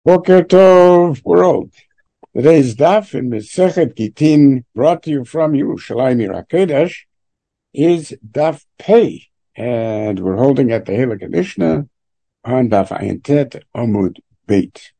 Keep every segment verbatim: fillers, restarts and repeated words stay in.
Boker Tov world. Today's daf in Masechet Gitin, brought to you from Yerushalayim Ir HaKodesh, is daf Pei, and we're holding at the Halakha Mishnah on daf Ayin Tet Amud Beit.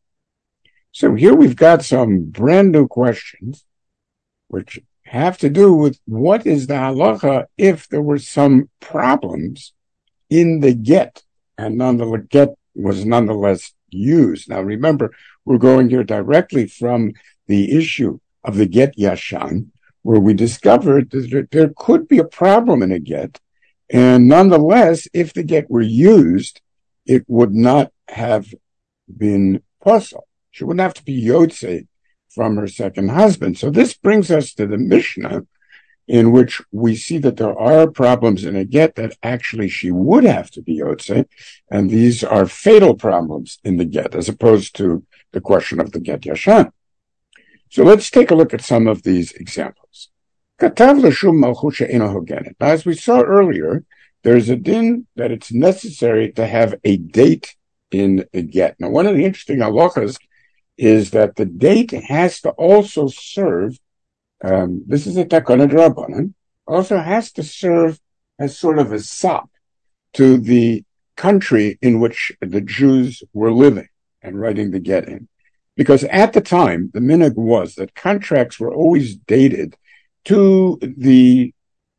So here we've got some brand new questions, which have to do with what is the halacha if there were some problems in the get, and nonetheless get was nonetheless used. Now remember, we're going here directly from the issue of the get yashan, where we discovered that there could be a problem in a get, and nonetheless, if the get were used, it would not have been possible. She wouldn't have to be yotze from her second husband. So this brings us to the Mishnah, in which we see that there are problems in a get that actually she would have to be yotze, and these are fatal problems in the get, as opposed to the question of the get yashan. So let's take a look at some of these examples. Katav l'shum malchut she'eino hogenet. Now, as we saw earlier, there's a din that it's necessary to have a date in the get. Now, one of the interesting halachas is that the date has to also serve Um, this is a takana d'Rabbanan, also has to serve as sort of a sop to the country in which the Jews were living and writing the get in. Because at the time, the minhag was that contracts were always dated to the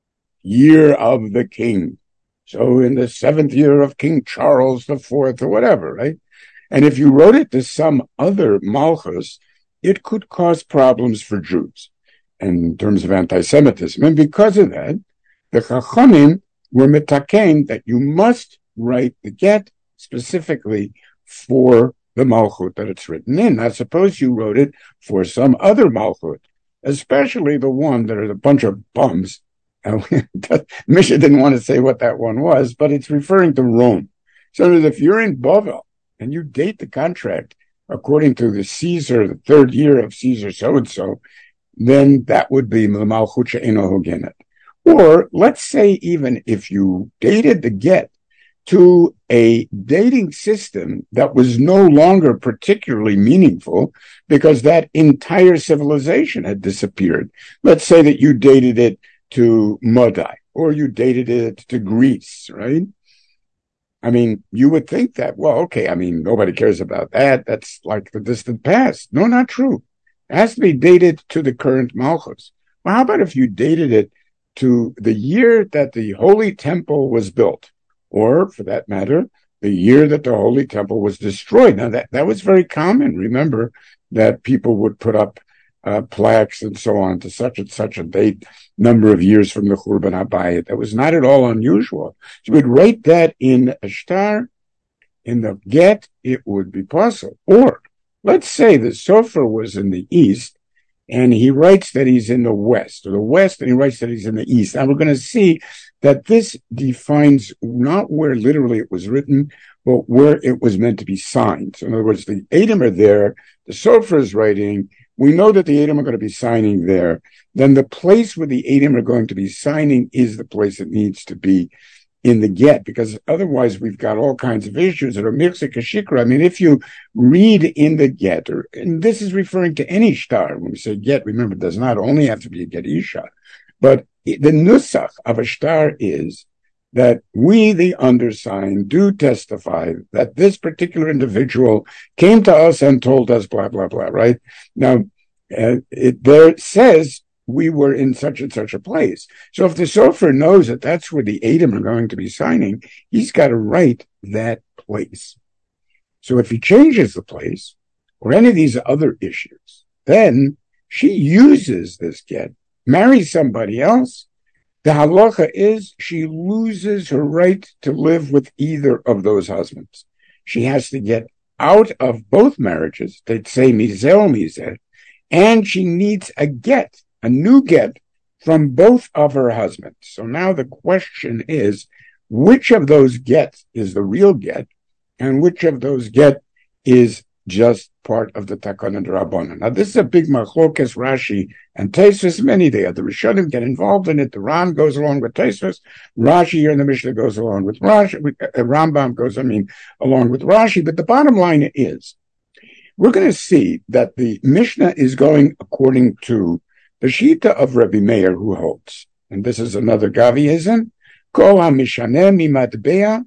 year of the king. So in the seventh year of King Charles the Fourth or whatever, right? And if you wrote it to some other malchus, it could cause problems for Jews in terms of anti-Semitism. And because of that, the Chachamim were mitaken that you must write the get specifically for the Malchut that it's written in. Now, suppose you wrote it for some other Malchut, especially the one that is a bunch of bums. Misha didn't want to say what that one was, but it's referring to Rome. So that if you're in Bavel and you date the contract according to the Caesar, the third year of Caesar so-and-so, then that would be malchut she'eino hogenet. Or let's say even if you dated the get to a dating system that was no longer particularly meaningful because that entire civilization had disappeared. Let's say that you dated it to Madai or you dated it to Greece, right? I mean, you would think that, well, okay, I mean, nobody cares about that. That's like the distant past. No, not true. It has to be dated to the current Malchus. Well, how about if you dated it to the year that the Holy Temple was built, or, for that matter, the year that the Holy Temple was destroyed? Now, that, that was very common. Remember that people would put up uh, plaques and so on to such and such a date, number of years from the Churban HaBayit. That was not at all unusual. So we'd write that in a shtar, in the get, it would be possible. Or, let's say the Sofer was in the east, and he writes that he's in the west, or the west, and he writes that he's in the east. Now we're going to see that this defines not where literally it was written, but where it was meant to be signed. So in other words, the Edom are there, the Sofer is writing, we know that the Edom are going to be signing there. Then the place where the Edom are going to be signing is the place it needs to be in the get, because otherwise we've got all kinds of issues that are mirzik shikra. I mean, if you read in the get, or, and this is referring to any shtar, when we say get, remember, it does not only have to be a get isha, but the nusach of a shtar is that we, the undersigned, do testify that this particular individual came to us and told us blah, blah, blah, right? Now, uh, it there says we were in such and such a place. So if the Sofer knows that that's where the Edom are going to be signing, he's got to write that place. So if he changes the place, or any of these other issues, then she uses this get, marries somebody else. The halacha is she loses her right to live with either of those husbands. She has to get out of both marriages, they'd say mizeh or mizeh, and she needs a get, a new get from both of her husbands. So now the question is, which of those gets is the real get, and which of those get is just part of the takana d'Rabbanan? Now this is a big machlokes Rashi and Tosfos. Many they are. The Rishonim get involved in it. The Ram goes along with Tosfos. Rashi here in the Mishnah goes along with Rashi. Uh, Rambam goes, I mean, along with Rashi. But the bottom line is, we're going to see that the Mishnah is going according to the Shita of Rabbi Meir, who holds, and this is another Gaviism, Kol ha-mishaneh mimatbea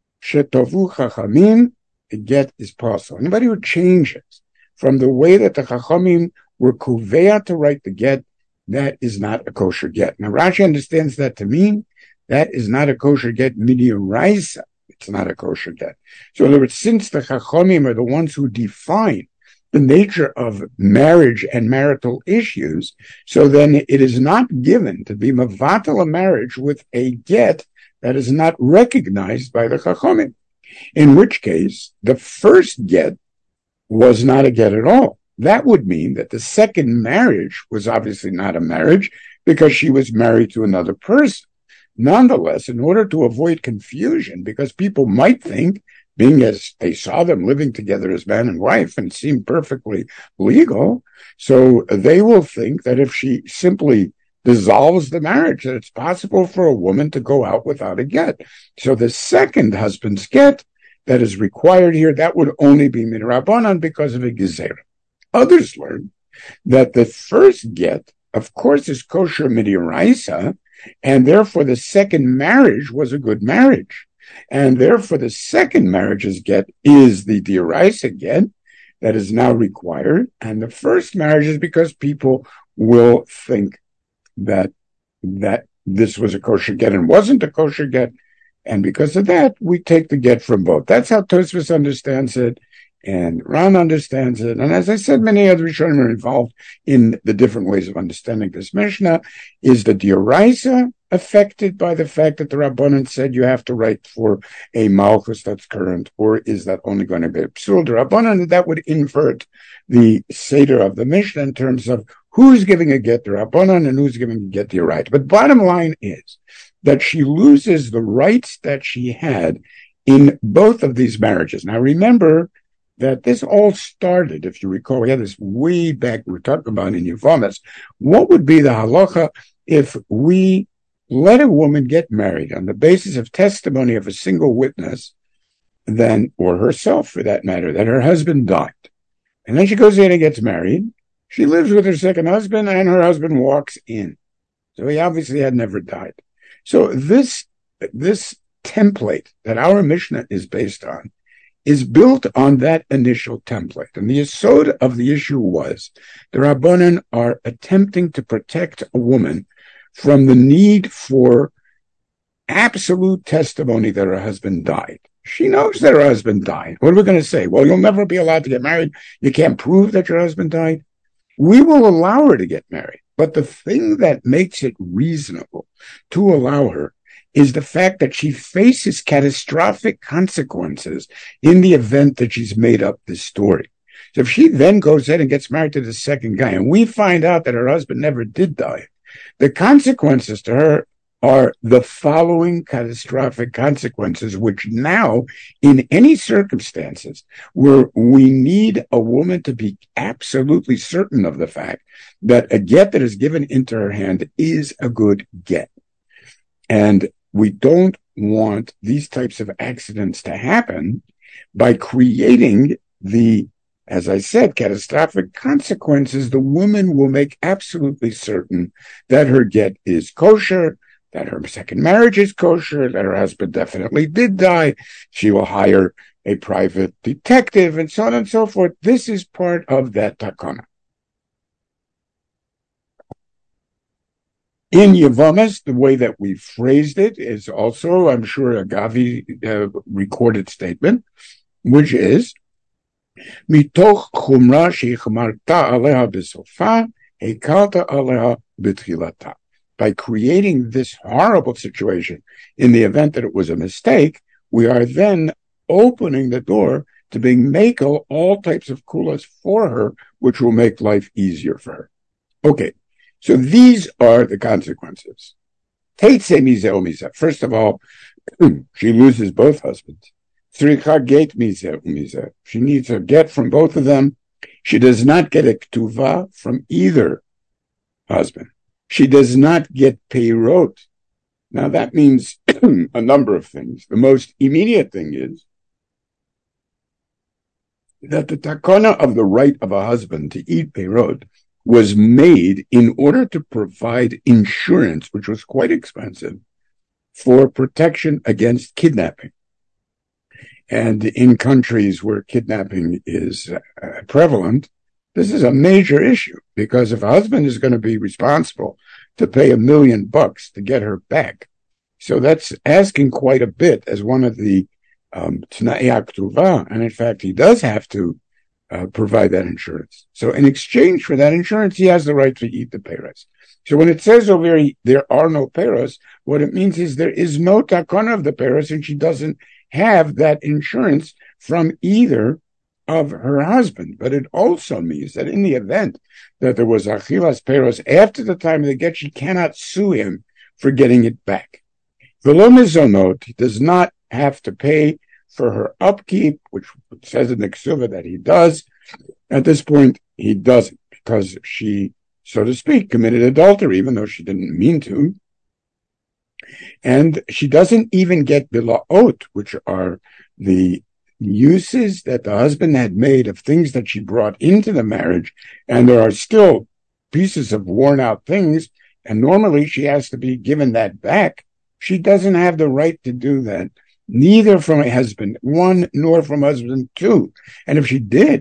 shetovu chachamim, the get is possible. Anybody who changes from the way that the chachamim were kuveya to write the get, that is not a kosher get. Now Rashi understands that to mean that is not a kosher get midioraisa. It's not a kosher get. So in other words, since the chachamim are the ones who define the nature of marriage and marital issues, so then it is not given to be mavatal a marriage with a get that is not recognized by the chachamim. In which case, the first get was not a get at all. That would mean that the second marriage was obviously not a marriage because she was married to another person. Nonetheless, in order to avoid confusion, because people might think, being as they saw them living together as man and wife and seemed perfectly legal, so they will think that if she simply dissolves the marriage, that it's possible for a woman to go out without a get. So the second husband's get that is required here, that would only be midrabanan because of a gezerah. Others learn that the first get, of course, is kosher midioraisa, and therefore the second marriage was a good marriage. And therefore the second marriage's get is the dioraisa get that is now required. And the first marriage is because people will think that that this was a kosher get and wasn't a kosher get. And because of that, we take the get from both. That's how Tosfos understands it. And Ran understands it. And as I said, many other Rishonim are involved in the different ways of understanding this Mishnah. Is the dioraisa affected by the fact that the Rabbanan said you have to write for a Malchus that's current, or is that only going to be a Psul? The Rabbanan, that would invert the Seder of the Mishnah in terms of who's giving a get the Rabbanan and who's giving a get the right. But bottom line is that she loses the rights that she had in both of these marriages. Now remember that this all started, if you recall, we had this way back, we were talking about in Yevamis. What would be the halacha if we let a woman get married on the basis of testimony of a single witness, then, or herself for that matter, that her husband died? And then she goes in and gets married. She lives with her second husband, and her husband walks in. So he obviously had never died. So this, this template that our Mishnah is based on is built on that initial template. And the yesod of the issue was the Rabbanan are attempting to protect a woman from the need for absolute testimony that her husband died. She knows that her husband died. What are we going to say? Well, you'll never be allowed to get married. You can't prove that your husband died. We will allow her to get married. But the thing that makes it reasonable to allow her is the fact that she faces catastrophic consequences in the event that she's made up this story. So if she then goes in and gets married to the second guy, and we find out that her husband never did die, the consequences to her are the following catastrophic consequences, which now, in any circumstances where we need a woman to be absolutely certain of the fact that a get that is given into her hand is a good get. And we don't want these types of accidents to happen by creating the, as I said, catastrophic consequences. The woman will make absolutely certain that her get is kosher, that her second marriage is kosher, that her husband definitely did die. She will hire a private detective and so on and so forth. This is part of that takana. In Yevamis, the way that we phrased it is also, I'm sure, a Gavi uh, recorded statement, which is, Mitoch chumra she'chmarta aleha b'sofa, hekalta aleha b'tchilata. By creating this horrible situation in the event that it was a mistake, we are then opening the door to being makel all types of kulas for her, which will make life easier for her. Okay. So these are the consequences. First of all, she loses both husbands. She needs a get from both of them. She does not get a ktuva from either husband. She does not get peirot. Now that means a number of things. The most immediate thing is that the takana of the right of a husband to eat perot was made in order to provide insurance, which was quite expensive, for protection against kidnapping. And in countries where kidnapping is uh, prevalent, this is a major issue, because if a husband is going to be responsible to pay a million bucks to get her back, so that's asking quite a bit as one of the um, T'nai HaKtuvah, and in fact, he does have to uh, provide that insurance. So in exchange for that insurance, he has the right to eat the peiros. So when it says over here, there are no peiros, what it means is there is no takana of the peiros, and she doesn't have that insurance from either of her husband. But it also means that in the event that there was achilas peiros after the time of the get, she cannot sue him for getting it back. V'lo mizonot, he does not have to pay for her upkeep, which says in the Ksuva that he does. At this point, he doesn't, because she, so to speak, committed adultery, even though she didn't mean to. And she doesn't even get bilaot, which are the uses that the husband had made of things that she brought into the marriage, and there are still pieces of worn out things, and normally she has to be given that back. She doesn't have the right to do that, neither from a husband one nor from husband two. And if she did,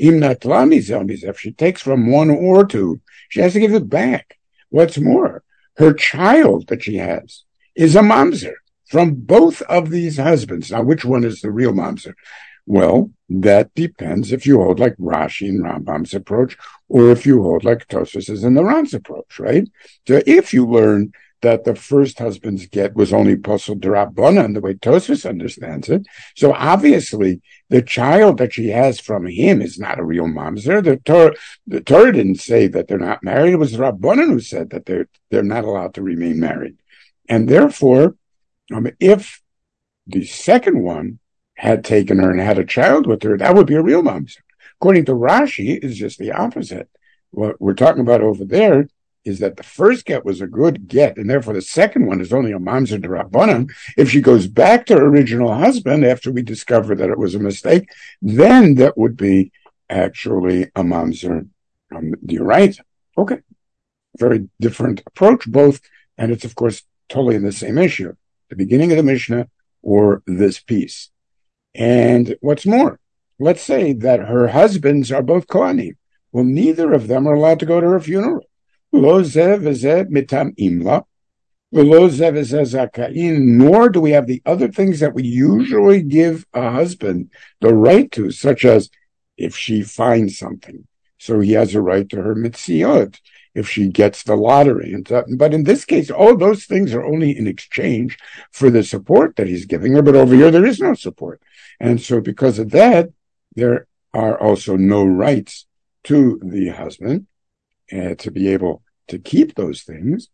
if she takes from one or two, she has to give it back. What's more, her child that she has is a mamzer from both of these husbands. Now, which one is the real mamzer? Well, that depends if you hold like Rashi and Rambam's approach, or if you hold like Tosfos and the Ran's approach, right? So if you learn that the first husband's get was only posel d'Rabbanan, the way Tosfos understands it, so obviously the child that she has from him is not a real mamzer. The Torah, the Torah didn't say that they're not married. It was Rabbanan who said that they're they're not allowed to remain married. And therefore, um, if the second one had taken her and had a child with her, that would be a real mamzer. According to Rashi, it's just the opposite. What we're talking about over there is that the first get was a good get, and therefore the second one is only a mamzer d'Rabbanan. If she goes back to her original husband after we discover that it was a mistake, then that would be actually a mamzer um, d'oraisa. Okay. Very different approach, both, and it's of course totally in the same issue, the beginning of the Mishnah or this piece. And what's more, let's say that her husbands are both Kohanim. Well, neither of them are allowed to go to her funeral. Lo zeh v'zeh mitam imla, lo zeh v'zeh zakain, nor do we have the other things that we usually give a husband the right to, such as if she finds something, so he has a right to her mitziot, if she gets the lottery. And so, but in this case, all those things are only in exchange for the support that he's giving her, but over here there is no support. And so because of that, there are also no rights to the husband uh, to be able to keep those things.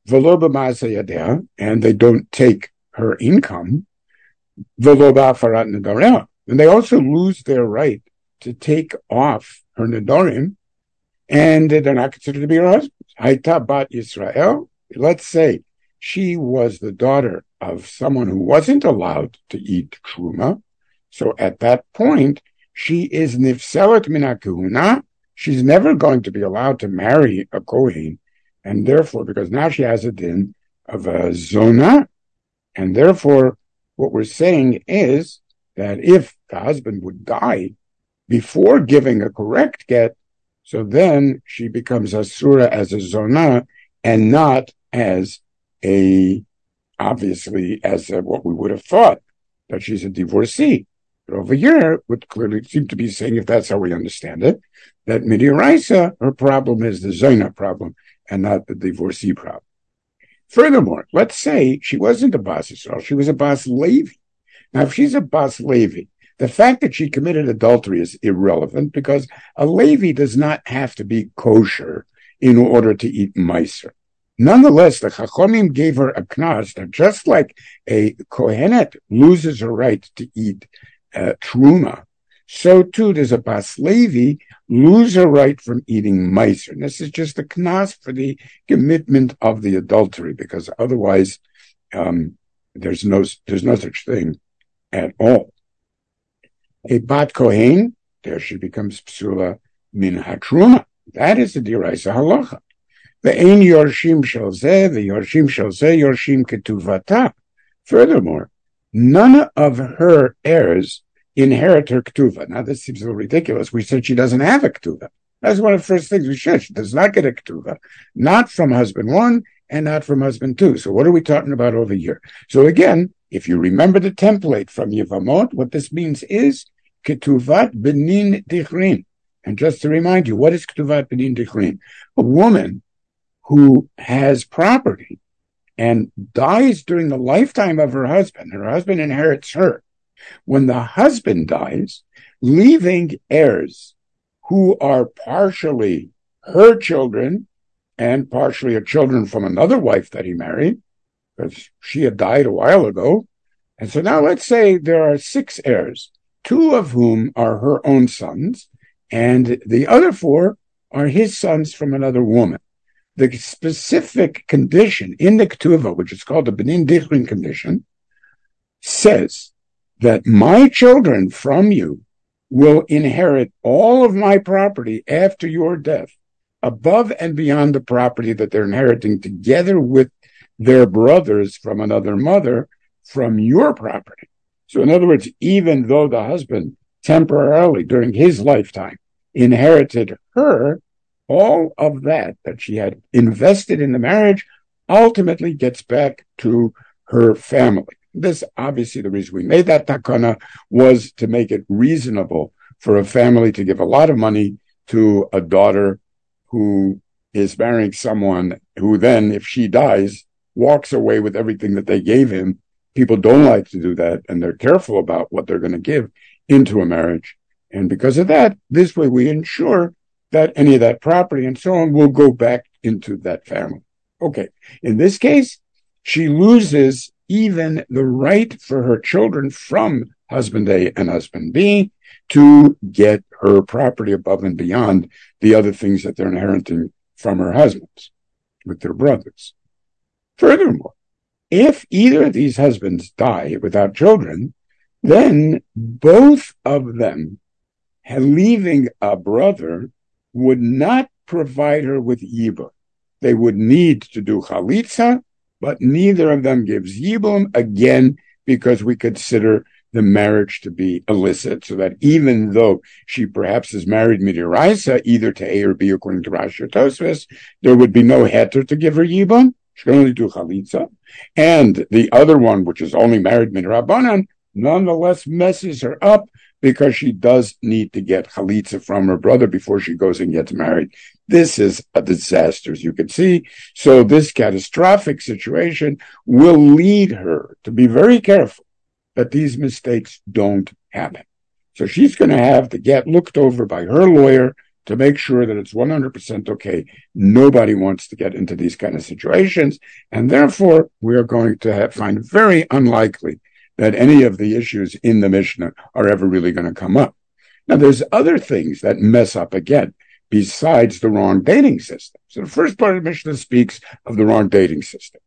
And they don't take her income. And they also lose their right to take off her nedarim, and they're not considered to be her husband. Hayta bat Yisrael. Let's say she was the daughter of someone who wasn't allowed to eat truma. So at that point, she is nifselet min hakehuna. She's never going to be allowed to marry a kohen, and therefore, because now she has a din of a zona, and therefore, what we're saying is that if the husband would die before giving a correct get, so then she becomes asura as a zona and not as a, obviously, as a, what we would have thought, that she's a divorcee. But over here, would clearly seem to be saying, if that's how we understand it, that midiraisa, her problem is the zona problem and not the divorcee problem. Furthermore, let's say she wasn't a bas Yisrael, she was a bas Levi. Now, if she's a bas Levi, the fact that she committed adultery is irrelevant, because a Levi does not have to be kosher in order to eat meiser. Nonetheless, the Chachamim gave her a knas that just like a kohenet loses her right to eat uh, truma, so too does a bas Levi lose her right from eating meiser. And this is just a knas for the commitment of the adultery, because otherwise um, there's no there's no such thing at all. A bat kohen there she becomes psula min hatruma. That is the diraisa halacha. The ein yorshim shel zeh, the yorshim shel zeh, yorshim ketuvata. Furthermore, none of her heirs inherit her ketuva. Now, this seems a little ridiculous. We said she doesn't have a ketuva. That's one of the first things we said. She does not get a ketuva, not from husband one and not from husband two. So what are we talking about over here? So again, if you remember the template from Yevamot, what this means is ketuvat benin dichrin. And just to remind you, what is ketuvat benin dichrin? A woman who has property and dies during the lifetime of her husband, and her husband inherits her. When the husband dies, leaving heirs who are partially her children and partially her children from another wife that he married, because she had died a while ago. And so now let's say there are six heirs, two of whom are her own sons, and the other four are his sons from another woman. The specific condition in the Ketuvah, which is called the Benin Dichrin condition, says that my children from you will inherit all of my property after your death, above and beyond the property that they're inheriting together with their brothers from another mother from your property. So in other words, even though the husband temporarily during his lifetime inherited her, all of that that she had invested in the marriage ultimately gets back to her family. This, obviously, the reason we made that takana was to make it reasonable for a family to give a lot of money to a daughter who is marrying someone who then, if she dies, walks away with everything that they gave him. People don't like to do that, and they're careful about what they're going to give into a marriage. And because of that, this way we ensure that any of that property and so on will go back into that family. Okay. In this case, she loses even the right for her children from husband A and husband B to get her property above and beyond the other things that they're inheriting from her husbands with their brothers. Furthermore, if either of these husbands die without children, then both of them, leaving a brother, would not provide her with yibum. They would need to do chalitza, but neither of them gives yibum, again, because we consider the marriage to be illicit, so that even though she perhaps is married midiraisa, either to A or B, according to Rashi or Tosfos, there would be no heter to give her yibum. She can only do chalitza. And the other one, which is only married midrabanan, nonetheless messes her up, because she does need to get chalitza from her brother before she goes and gets married. This is a disaster, as you can see. So this catastrophic situation will lead her to be very careful that these mistakes don't happen. So she's going to have to get looked over by her lawyer to make sure that it's one hundred percent okay. Nobody wants to get into these kind of situations. And therefore, we are going to have, find very unlikely that any of the issues in the Mishnah are ever really going to come up. Now, there's other things that mess up again, besides the wrong dating system. So the first part of the Mishnah speaks of the wrong dating system.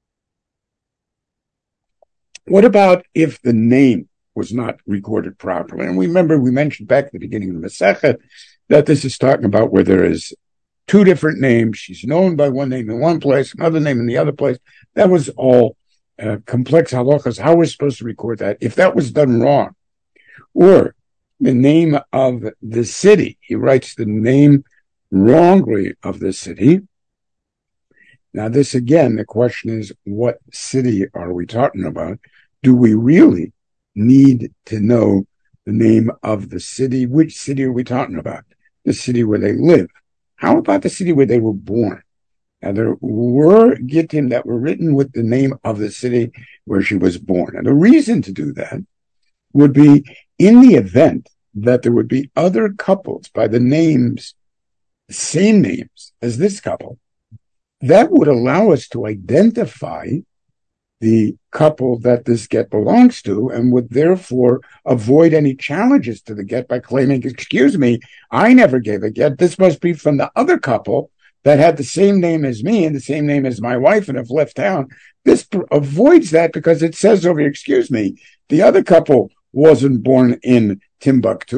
What about if the name was not recorded properly? And we remember we mentioned back at the beginning of the Masechet that this is talking about where there is two different names. She's known by one name in one place, another name in the other place. That was all Uh, complex halachas, how we're supposed to record that. If that was done wrong, or the name of the city, he writes the name wrongly of the city. Now this again, the question is, what city are we talking about? Do we really need to know the name of the city? Which city are we talking about? The city where they live. How about the city where they were born? Now, there were gittim that were written with the name of the city where she was born. And the reason to do that would be in the event that there would be other couples by the names, same names as this couple, that would allow us to identify the couple that this get belongs to and would therefore avoid any challenges to the get by claiming, excuse me, I never gave a get. This must be from the other couple that had the same name as me and the same name as my wife and have left town. This pr- avoids that because it says over here, excuse me, the other couple wasn't born in Timbuktu.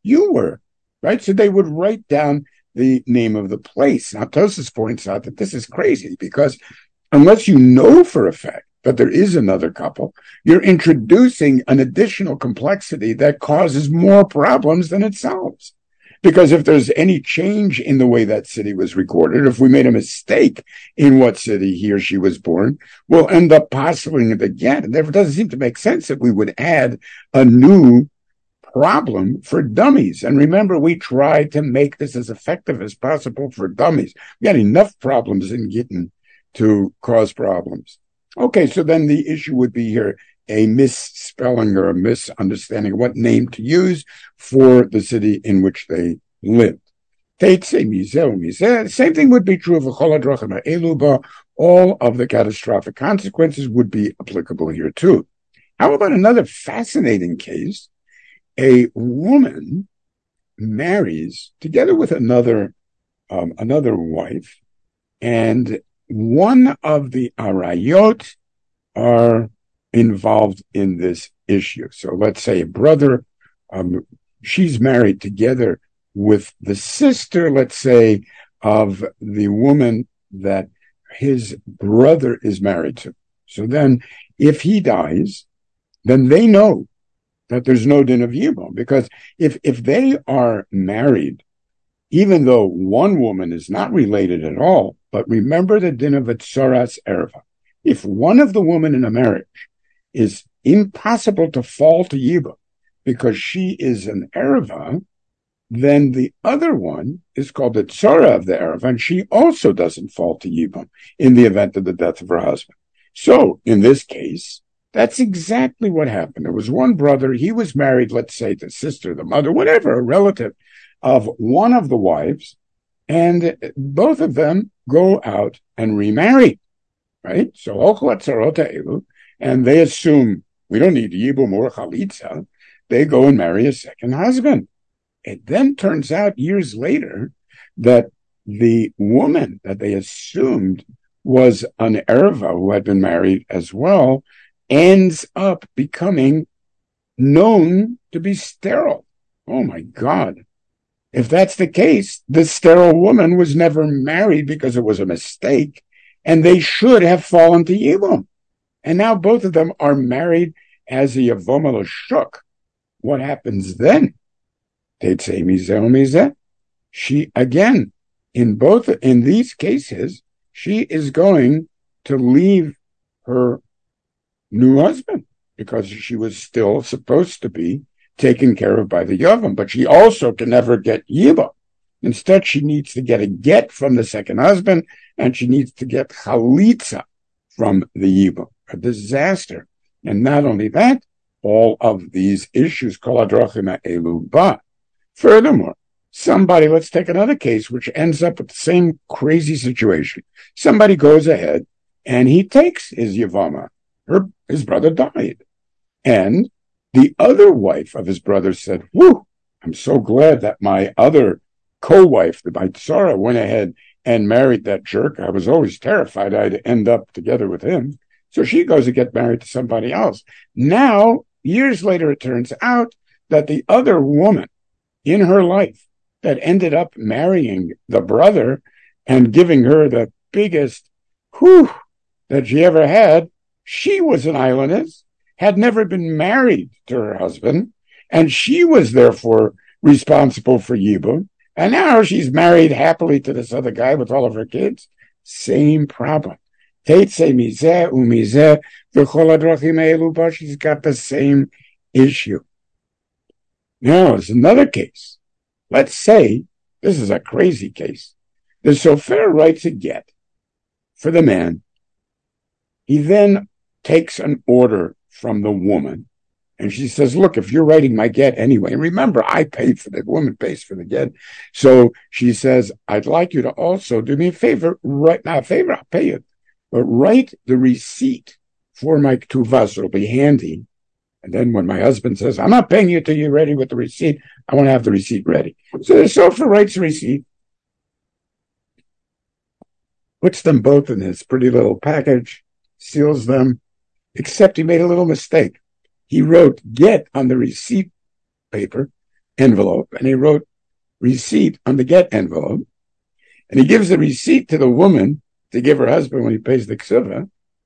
you were, right? So they would write down the name of the place. Now, Tosfos points out that this is crazy because unless you know for a fact that there is another couple, you're introducing an additional complexity that causes more problems than it solves. Because if there's any change in the way that city was recorded, if we made a mistake in what city he or she was born, we'll end up postulating it again. And therefore, it doesn't seem to make sense that we would add a new problem for dummies. And remember, we tried to make this as effective as possible for dummies. We had enough problems in Gittin to cause problems. Okay, so then the issue would be here a misspelling or a misunderstanding of what name to use for the city in which they lived. Same thing would be true of Eluba. All of the catastrophic consequences would be applicable here too. How about another fascinating case? A woman marries together with another um, another wife, and one of the arayot are involved in this issue. So let's say a brother, um, she's married together with the sister, let's say, of the woman that his brother is married to. So then if he dies, then they know that there's no din of yibum, because if, if they are married, even though one woman is not related at all, but remember the din of Tzoras Erva. If one of the women in a marriage is impossible to fall to Yibum because she is an Erva, then the other one is called the Tzora of the Erva, and she also doesn't fall to Yibum in the event of the death of her husband. So, in this case, that's exactly what happened. There was one brother, he was married, let's say, the sister, the mother, whatever, a relative of one of the wives, and both of them go out and remarry, right? So, and they assume we don't need Yibum or Chalitza. They go and marry a second husband. It then turns out years later that the woman that they assumed was an Erva who had been married as well ends up becoming known to be sterile. Oh my God. If that's the case, the sterile woman was never married because it was a mistake, and they should have fallen to Yibum. And now both of them are married as a Yavoma L'Shuk. What happens then? They'd say, Mizeh Mizeh. She, again, in both, in these cases, she is going to leave her new husband because she was still supposed to be taken care of by the Yavam, but she also can never get Yibum. Instead, she needs to get a get from the second husband, and she needs to get Chalitza from the Yibum. A disaster. And not only that, all of these issues, Kol Hadrachim Ha'elu Ba. Furthermore, somebody, let's take another case which ends up with the same crazy situation. Somebody goes ahead and he takes his Yavama. Her, his brother died. And the other wife of his brother said, whew, I'm so glad that my other co-wife, my Tzara, went ahead and married that jerk. I was always terrified I'd end up together with him. So she goes to get married to somebody else. Now, years later, it turns out that the other woman in her life that ended up marrying the brother and giving her the biggest whew that she ever had, she was an islandess, had never been married to her husband, and she was therefore responsible for Yibum. And now she's married happily to this other guy with all of her kids. Same problem. Teitze mizeh umizeh v'chol hadrachim ha'elu ba. She's got the same issue. Now, there's another case. Let's say, this is a crazy case. The sofer writes a get for the man. He then takes an order from the woman, and she says, look, if you're writing my get anyway, and remember, I paid for the woman pays for the get. So she says, I'd like you to also do me a favor, write, not a favor, I'll pay you, but write the receipt for my ketuvah, so it'll be handy. And then when my husband says, I'm not paying you till you're ready with the receipt, I want to have the receipt ready. So the sofer writes the receipt, puts them both in this pretty little package, seals them, except he made a little mistake. He wrote get on the receipt paper, envelope, and he wrote receipt on the get envelope, and he gives the receipt to the woman to give her husband when he pays the ksuva,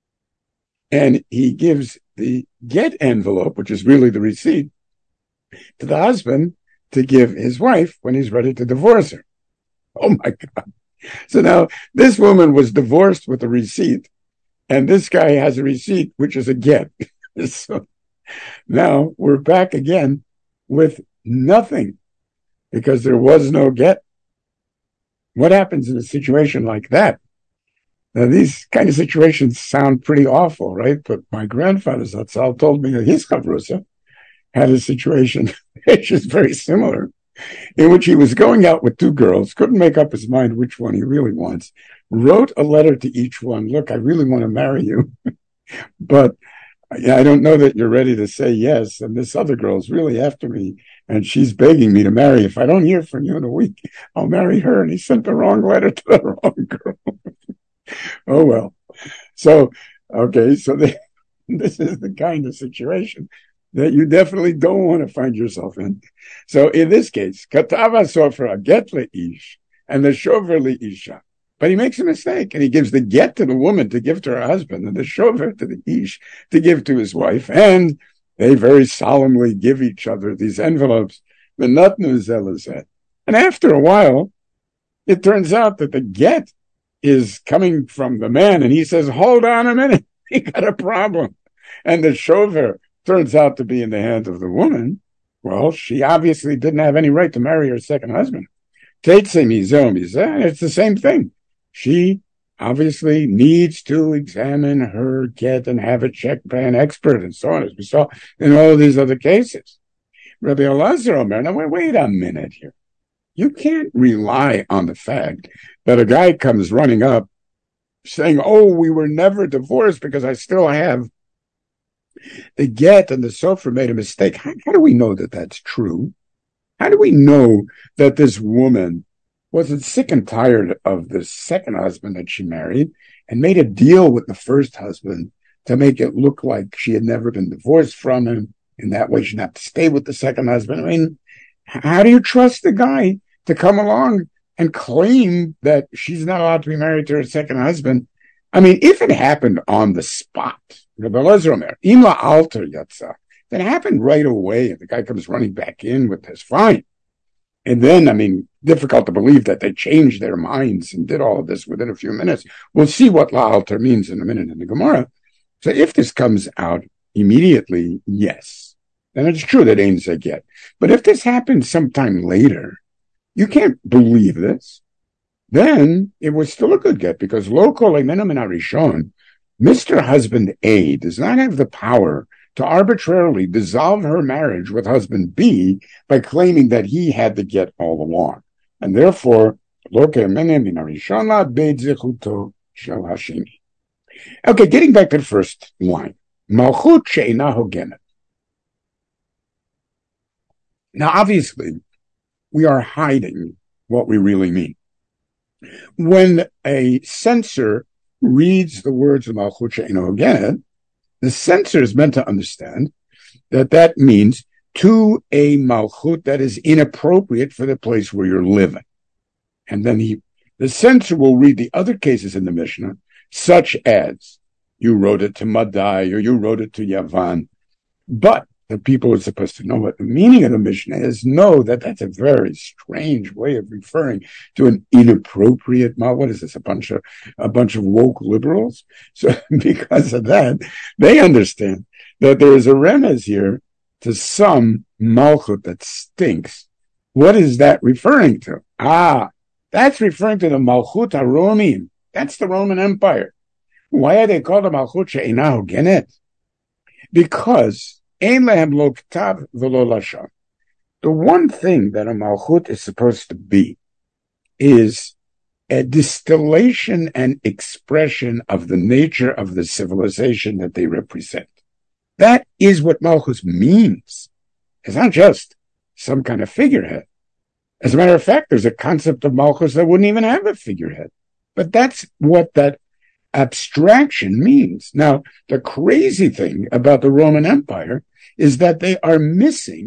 and he gives the get envelope, which is really the receipt, to the husband to give his wife when he's ready to divorce her. Oh my God. So now this woman was divorced with a receipt, and this guy has a receipt, which is a get. So now we're back again with nothing because there was no get. What happens in a situation like that? Now, these kind of situations sound pretty awful, right? But my grandfather, Zatzal, told me that his chavrusa had a situation which is very similar, in which he was going out with two girls, couldn't make up his mind which one he really wants, wrote a letter to each one, look, I really want to marry you, but I don't know that you're ready to say yes, and this other girl's really after me, and she's begging me to marry. If I don't hear from you in a week, I'll marry her. And he sent the wrong letter to the wrong girl. Oh, well. So, okay, so they, this is the kind of situation that you definitely don't want to find yourself in. So in this case, Katava Sofra get le'ish and the shover le'isha. But he makes a mistake, and he gives the get to the woman to give to her husband, and the shover to the ish to give to his wife, and they very solemnly give each other these envelopes. And after a while, it turns out that the get is coming from the man, and he says, hold on a minute, he got a problem. And the shover turns out to be in the hand of the woman. Well, she obviously didn't have any right to marry her second husband. It's the same thing. She obviously needs to examine her get and have it checked by an expert and so on, as we saw in all of these other cases. Rabbi Elazar Omer, now wait, wait a minute here. You can't rely on the fact that a guy comes running up saying, oh, we were never divorced because I still have the get and the sofer made a mistake. How, how do we know that that's true? How do we know that this woman wasn't sick and tired of the second husband that she married and made a deal with the first husband to make it look like she had never been divorced from him, and that way she'd have to stay with the second husband? I mean, how do you trust the guy to come along and claim that she's not allowed to be married to her second husband? I mean, if it happened on the spot, Imla Alter Yatsa, that happened right away, and the guy comes running back in with this, fine. And then, I mean, difficult to believe that they changed their minds and did all of this within a few minutes. We'll see what La'alter means in a minute in the Gemara. So if this comes out immediately, yes, then it's true that Ein Zeh get. But if this happens sometime later, you can't believe this. Then it was still a good get, because Lo Kol Eimena Min HaRishon, Mister Husband A does not have the power to arbitrarily dissolve her marriage with husband B by claiming that he had the get all along. And therefore, okay, getting back to the first line. Malchut she'ena hogenet. Now, obviously, we are hiding what we really mean. When a censor reads the words of Malchut she'ena hogenet, the censor is meant to understand that that means to a malchut that is inappropriate for the place where you're living. And then he, the censor will read the other cases in the Mishnah, such as you wrote it to Madai or you wrote it to Yavan. But the people are supposed to know what the meaning of the Mishnah is, know that that's a very strange way of referring to an inappropriate mal. What is this? A bunch of a bunch of woke liberals? So because of that, they understand that there is a remez here to some malchut that stinks. What is that referring to? Ah, that's referring to the malchut haromim. That's the Roman Empire. Why are they called the malchut she'ena hogenet? Because the one thing that a malchut is supposed to be is a distillation and expression of the nature of the civilization that they represent. That is what malchus means. It's not just some kind of figurehead. As a matter of fact, there's a concept of malchus that wouldn't even have a figurehead. But that's what that abstraction means. Now, the crazy thing about the Roman Empire is that they are missing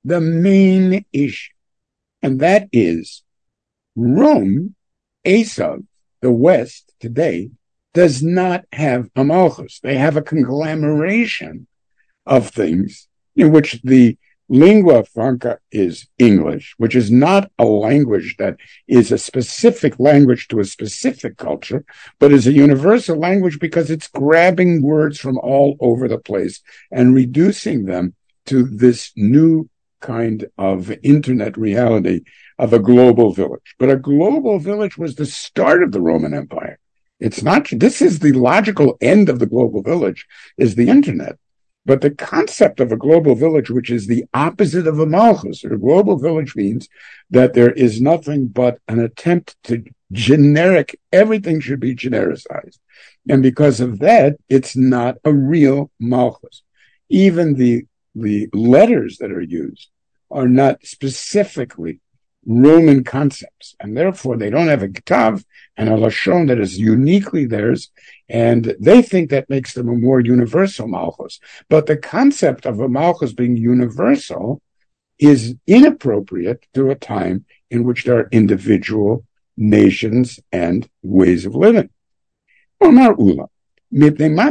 the main issue. And that is Rome, Esav, the West today, does not have a malchus. They have a conglomeration of things in which the lingua franca is English, which is not a language that is a specific language to a specific culture, but is a universal language because it's grabbing words from all over the place and reducing them to this new kind of internet reality of a global village. But a global village was the start of the Roman Empire. It's not, this is the logical end of the global village, is the internet. But the concept of a global village, which is the opposite of a malchus, or a global village means that there is nothing but an attempt to generic, everything should be genericized. And because of that, it's not a real malchus. Even the, the letters that are used are not specifically Roman concepts, and therefore they don't have a ktav and a lashon that is uniquely theirs, and they think that makes them a more universal malchus. But the concept of a malchus being universal is inappropriate to a time in which there are individual nations and ways of living. Omar Ula, why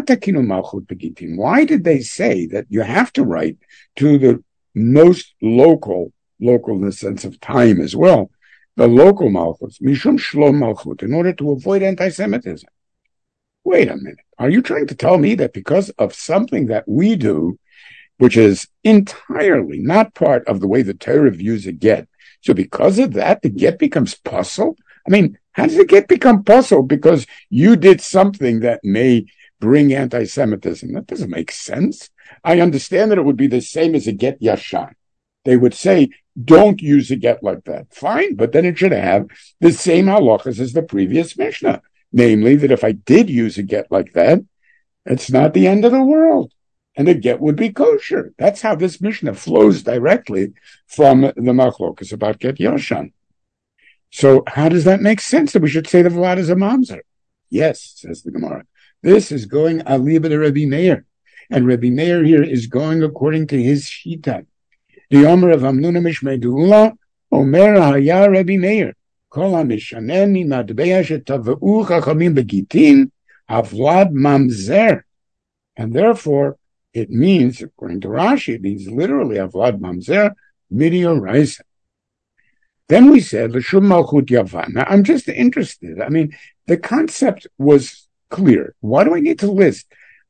did they say that you have to write to the most local, local in the sense of time as well, the local malchus, mishum shlom malchut, in order to avoid anti-Semitism? Wait a minute. Are you trying to tell me that because of something that we do, which is entirely not part of the way the Torah views a get, so because of that, the get becomes puzzle? I mean, how does the get become puzzle because you did something that may bring anti-Semitism? That doesn't make sense. I understand that it would be the same as a get yashan. They would say, don't use a get like that. Fine, but then it should have the same halachas as the previous Mishnah. Namely, that if I did use a get like that, it's not the end of the world. And the get would be kosher. That's how this Mishnah flows directly from the machlokas about get yashan. So how does that make sense that we should say the Vlad is a mamzer? Yes, says the Gemara. This is going aliba to Rabbi Meir. And Rabbi Meir here is going according to his shita. The Omer of Amnuna Mishmei Deula, Omer Haya Rabbi Meir. Kol HaMishanen Mimatbeya Shetaveu Chachamim Begitin Havlad Mamzer. And therefore, it means, according to Rashi, it means literally Havlad Mamzer, Midioraisa. Then we said, L'shum Malchut Yavan. Now, I'm just interested. I mean, the concept was clear. Why do I need to list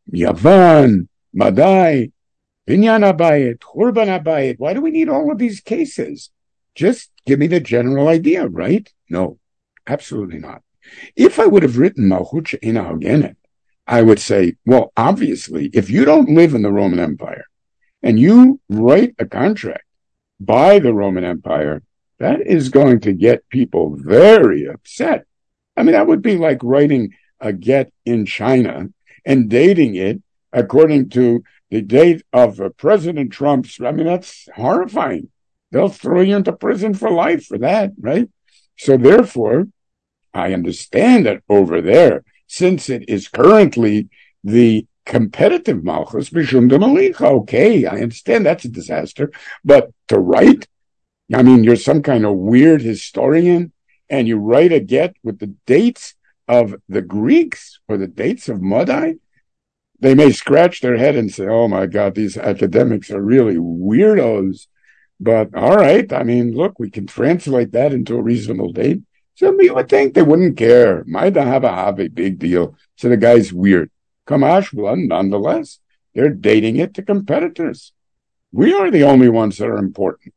Yavan, Madai, Binyan Abayit, Churban Abayit? Why do we need all of these cases? Just give me the general idea, right? No, absolutely not. If I would have written Malchut She'ena Hogenet, I would say, well, obviously, if you don't live in the Roman Empire and you write a contract by the Roman Empire, that is going to get people very upset. I mean, that would be like writing a get in China and dating it according to the date of uh, President Trump's. I mean, that's horrifying. They'll throw you into prison for life for that, right? So therefore, I understand that over there, since it is currently the competitive malchus, Bishum de Malicha, okay, I understand that's a disaster, but to write, I mean, you're some kind of weird historian, and you write a get with the dates of the Greeks or the dates of Madai. They may scratch their head and say, oh my God, these academics are really weirdos. But all right, I mean, look, we can translate that into a reasonable date. So you would think they wouldn't care. Might have a have a big deal. So the guy's weird. Kamash, nonetheless, they're dating it to competitors. We are the only ones that are important.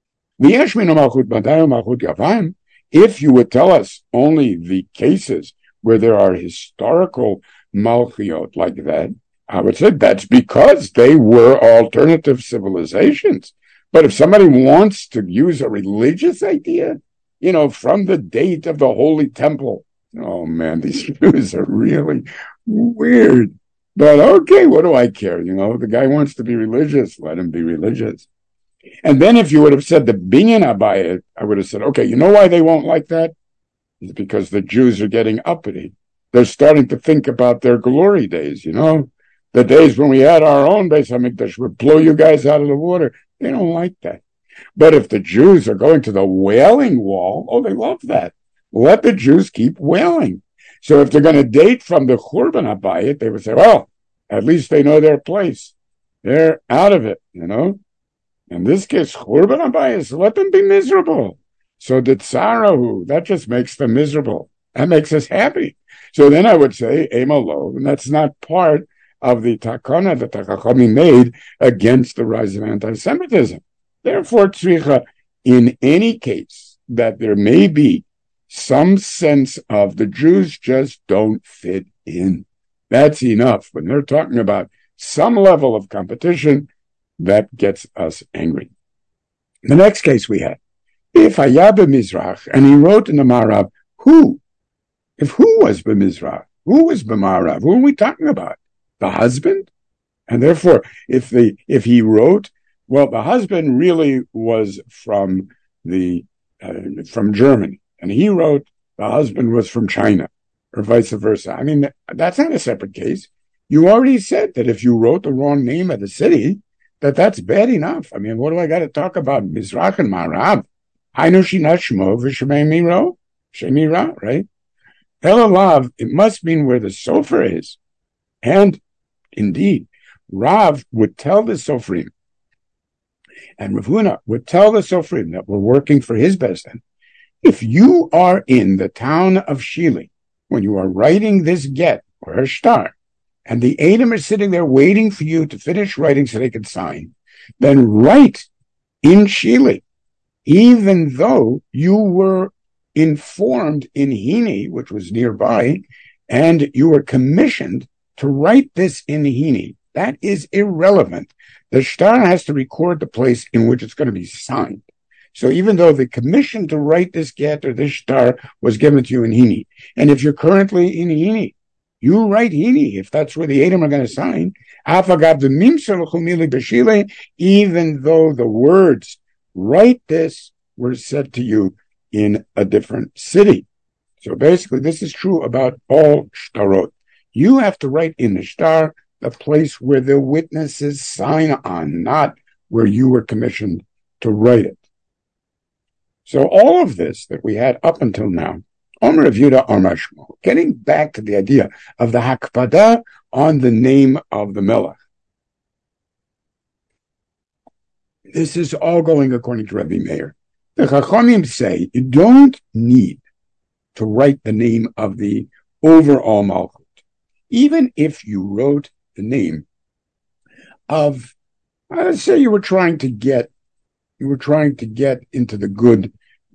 If you would tell us only the cases where there are historical malchiot like that, I would say that's because they were alternative civilizations. But if somebody wants to use a religious idea, you know, from the date of the Holy Temple, oh man, these Jews are really weird. But okay, what do I care? You know, the guy wants to be religious, let him be religious. And then if you would have said the binyan abayit, I would have said, okay, you know why they won't like that? It's because the Jews are getting uppity. They're starting to think about their glory days, you know, the days when we had our own Beis Hamikdash would blow you guys out of the water. They don't like that. But if the Jews are going to the Wailing Wall, oh, they love that. Let the Jews keep wailing. So if they're going to date from the Churban Habayit, they would say, well, at least they know their place. They're out of it, you know. In this case, Churban Habayit, let them be miserable. So the Tzarahu, that just makes them miserable. That makes us happy. So then I would say, Emalo, and that's not part of the takana that the Chachamim made against the rise of anti-Semitism. Therefore, tzricha, in any case that there may be some sense of the Jews just don't fit in, that's enough. When they're talking about some level of competition, that gets us angry. The next case we had, if Hayab Mizrach, and he wrote in the Marav, who? If who was B'Mizrach? Who was B'Marav? Who are we talking about? The husband? And therefore, if the if he wrote, well, the husband really was from the uh, from Germany, and he wrote the husband was from China, or vice versa. I mean, that's not a separate case. You already said that if you wrote the wrong name of the city, that that's bad enough. I mean, what do I got to talk about Mizrach and Marav? Hainu shina shmo v'shemei miro, shemira, right? Elalav, it must mean where the sofer is. And indeed, Rav would tell the Sofrim, and Rav Huna would tell the Sofrim that were working for his best end, if you are in the town of Shili, when you are writing this get, or a star, and the Edom are sitting there waiting for you to finish writing so they can sign, then write in Shili, even though you were informed in Hini, which was nearby, and you were commissioned to write this in Hini. That is irrelevant. The shtar has to record the place in which it's going to be signed. So even though the commission to write this get or this shtar was given to you in Hini, and if you're currently in Hini, you write Hini, if that's where the Edom are going to sign, even though the words, write this, were said to you in a different city. So basically, this is true about all shtarot. You have to write in the shtar the place where the witnesses sign on, not where you were commissioned to write it. So all of this that we had up until now, Omer Rav Yehuda Amar Shmuel, getting back to the idea of the hakpada on the name of the melech. This is all going according to Rabbi Meir. The Chachamim say you don't need to write the name of the overall malchut. Even if you wrote the name of, let's say you were trying to get, you were trying to get into the good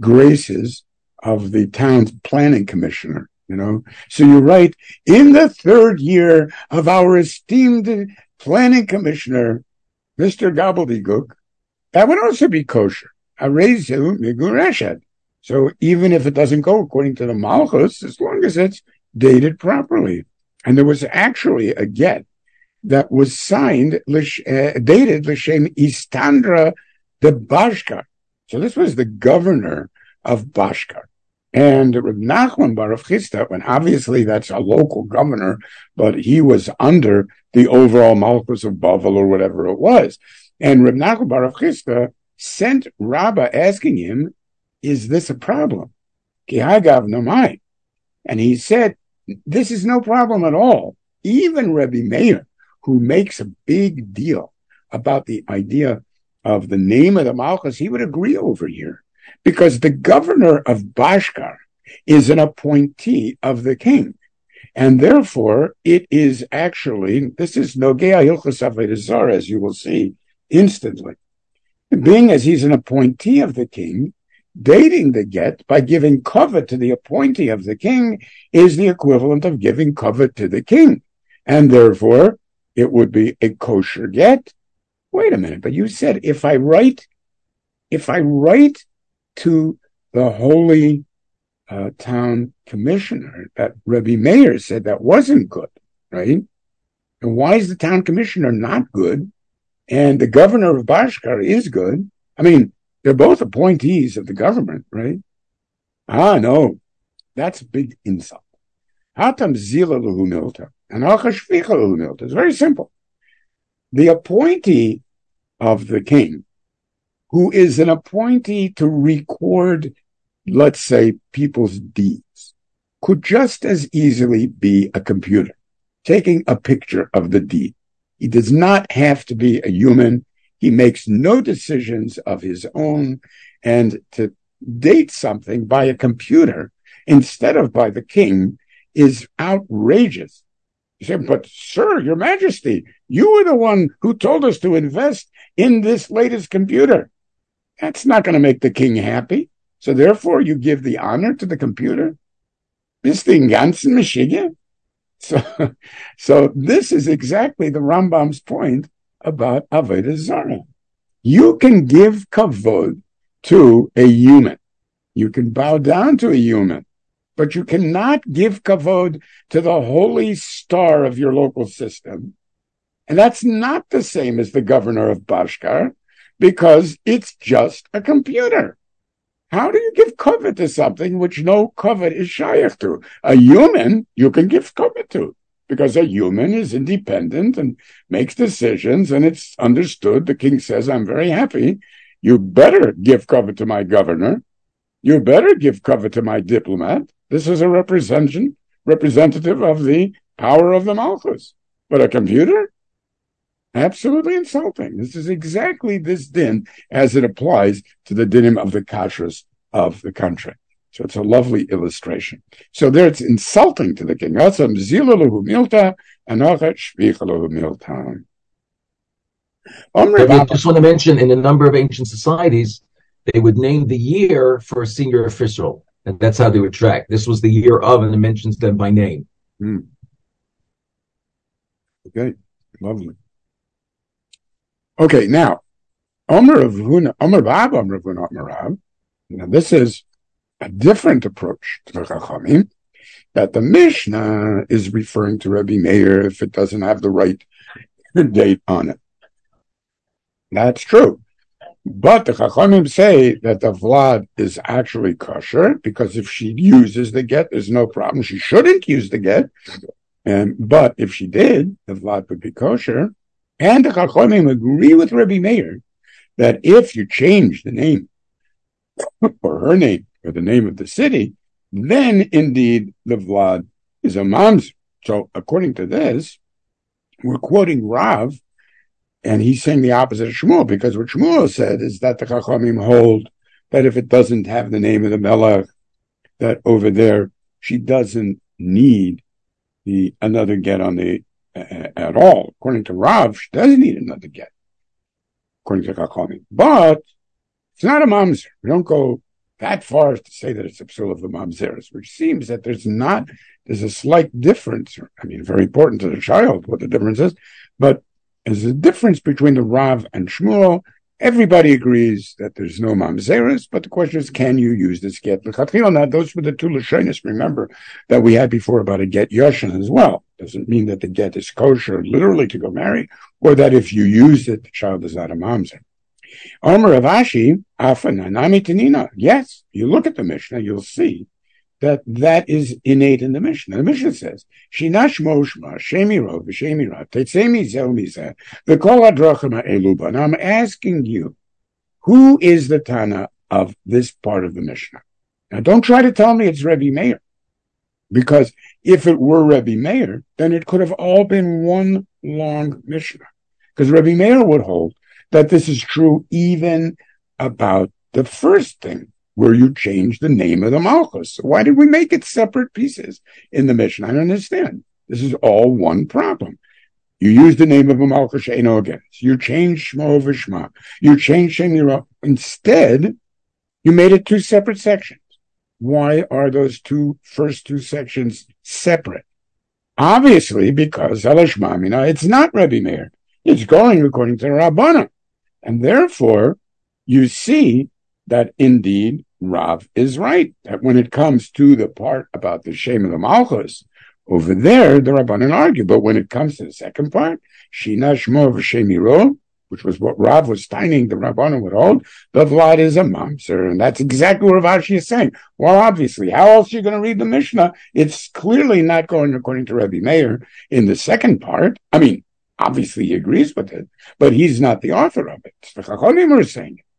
graces of the town's planning commissioner, you know. So you write, in the third year of our esteemed planning commissioner, Mister Gobbledygook, that would also be kosher. Arezu migureshet. So even if it doesn't go according to the malchus, as long as it's dated properly. And there was actually a get that was signed, uh, dated l'shem Istandra de Bashkar. So this was the governor of Bashkar. And Reb Nachman bar Rav Chisda, when obviously that's a local governor, but he was under the overall malchus of Bavel or whatever it was. And Reb Nachman bar Rav Chisda sent Rabbah asking him, is this a problem? Ki hagav nomai. And he said, this is no problem at all. Even Rabbi Meir, who makes a big deal about the idea of the name of the Malchus, he would agree over here. Because the governor of Bashkar is an appointee of the king. And therefore, it is actually, this is Nogea Hilchos Avodah Zarah, as you will see instantly. Being as he's an appointee of the king, dating the get by giving cover to the appointee of the king is the equivalent of giving cover to the king. And therefore, it would be a kosher get. Wait a minute, but you said if I write, if I write to the holy uh, town commissioner, that Rabbi Meir said that wasn't good, right? And why is the town commissioner not good? And the governor of Bashkar is good. I mean, they're both appointees of the government, right? Ah, no, that's a big insult. Hatam zila lahu milta, and achashvicha lahu milta. It's very simple. The appointee of the king who is an appointee to record, let's say, people's deeds, could just as easily be a computer taking a picture of the deed. He does not have to be a human. He makes no decisions of his own. And to date something by a computer instead of by the king is outrageous. You say, but sir, your majesty, you were the one who told us to invest in this latest computer. That's not going to make the king happy. So therefore you give the honor to the computer? Bist du in ganzen Michigan? So, so this is exactly the Rambam's point about Avodah Zarah. You can give kavod to a human. You can bow down to a human, but you cannot give kavod to the holy star of your local system. And that's not the same as the governor of Bashkar, because it's just a computer. How do you give kavod to something which no kavod is shaykh to? A human, you can give kavod to, because a human is independent and makes decisions, and it's understood. The king says, I'm very happy. You better give kavod to my governor. You better give kavod to my diplomat. This is a representation, representative of the power of the Malchus. But a computer? Absolutely insulting. This is exactly this din as it applies to the dinim of the kashrus of the country. So it's a lovely illustration. So there it's insulting to the king. I just want to mention, in a number of ancient societies, they would name the year for a senior official, and that's how they would track. This was the year of, and it mentions them by name. Hmm. Okay, lovely. Okay, now, Omer of Huna, Omer Bab, Omer of Huna, Omer Rab. Now, this is a different approach to the Chachamim, that the Mishnah is referring to Rabbi Meir if it doesn't have the right date on it. That's true. But the Chachamim say that the Vlad is actually kosher, because if she uses the get, there's no problem. She shouldn't use the get. And, but if she did, the Vlad would be kosher. And the Chachamim agree with Rabbi Meir that if you change the name or her name or the name of the city, then indeed the Vlad is a mamzer. So according to this, we're quoting Rav, and he's saying the opposite of Shmuel, because what Shmuel said is that the Chachamim hold that if it doesn't have the name of the Melech, that over there she doesn't need the another get on the at all. According to Rav, she doesn't need another get, according to Chachamim. But it's not a mamzer. We don't go that far as to say that it's a psul of the mamzeres, which seems that there's not, there's a slight difference. I mean, very important to the child what the difference is, but there's a difference between the Rav and Shmuel. Everybody agrees that there's no mamzeres, but the question is, can you use this get l'chatchila? Now, those were the two lashonis, remember, that we had before about a get yoshin as well. Doesn't mean that the get is kosher, literally to go marry, or that if you use it, the child is not a mamzer. Omer of Ashi, Afa Nanami Tanina. Yes, you look at the Mishnah, you'll see that that is innate in the Mishnah. The Mishnah says, Shinash Moshma, Shemiro, V'Shemira, Tetzemi Zelmiza, V'Kol Adrachim Eluba. Now I'm asking you, who is the Tana of this part of the Mishnah? Now don't try to tell me it's Rebbe Meir, because if it were Rebbe Meir, then it could have all been one long Mishnah. Because Rebbe Meir would hold that this is true even about the first thing, where you change the name of the Malchus. So why did we make it separate pieces in the Mishnah? I don't understand. This is all one problem. You use the name of a Malchus She'eino against. You change Shmo V'Shma. You change Shemira. Instead, you made it two separate sections. Why are those two first two sections separate? Obviously, because Elishmamina, it's not Rebbe Meir. It's going according to the Rabbana. And therefore, you see that indeed Rav is right, that when it comes to the part about the Shem of the Malchus, over there, the Rabbanan argue. But when it comes to the second part, Shina Shmo V'Shemiro, which was what Rav was steining the Rabbanan would hold, the Vlad is a mamzer. And that's exactly what Rav Ashi is saying. Well, obviously, how else are you going to read the Mishnah? It's clearly not going according to Rebbe Meir in the second part. I mean, obviously he agrees with it, but he's not the author of it. The Chachamim are saying it.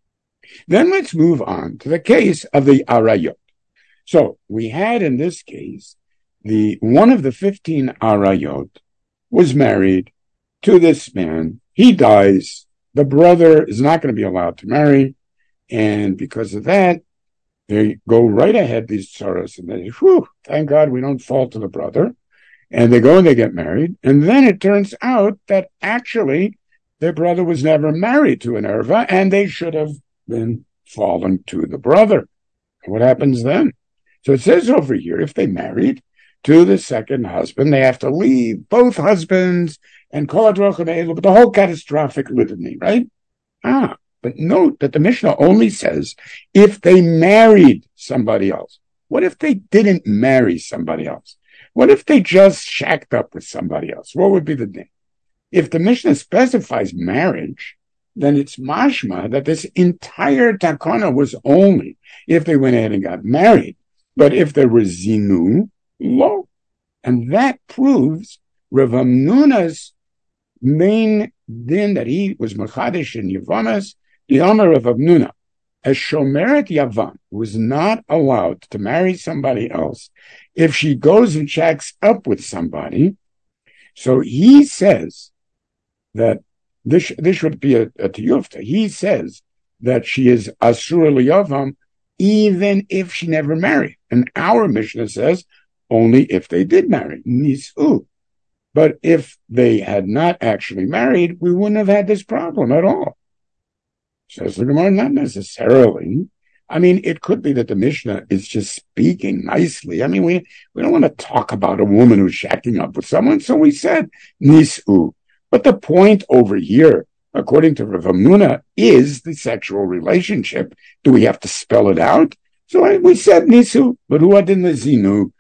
Then let's move on to the case of the Arayot. So we had in this case, the one of the fifteen Arayot was married to this man. He dies. The brother is not going to be allowed to marry. And because of that, they go right ahead, these tsaras, and they, whew, thank God we don't fall to the brother. And they go and they get married. And then it turns out that actually their brother was never married to an erva, and they should have been fallen to the brother. What happens then? So it says over here, if they married to the second husband, they have to leave both husbands and kol hadrochim elu, but the whole catastrophic litany, right? Ah, but note that the Mishnah only says if they married somebody else. What if they didn't marry somebody else? What if they just shacked up with somebody else? What would be the name? If the Mishnah specifies marriage, then it's mashma that this entire takana was only if they went ahead and got married. But if there was zinu, lo. And that proves Rav Hamnuna's main din that he was machadish in Yavamas, the Amar of Hamnuna, a shomeret Yavam was not allowed to marry somebody else if she goes and checks up with somebody. So he says that this this would be a, a tiyufta. He says that she is asura liyavam even if she never married. And our Mishnah says only if they did marry, nisu. But if they had not actually married, we wouldn't have had this problem at all. Says the Gemara, not necessarily. I mean, it could be that the Mishnah is just speaking nicely. I mean, we, we don't want to talk about a woman who's shacking up with someone, so we said nisu. But the point over here, according to Rav Hamnuna, is the sexual relationship. Do we have to spell it out? So I, we said nisu, but who adin the zinu?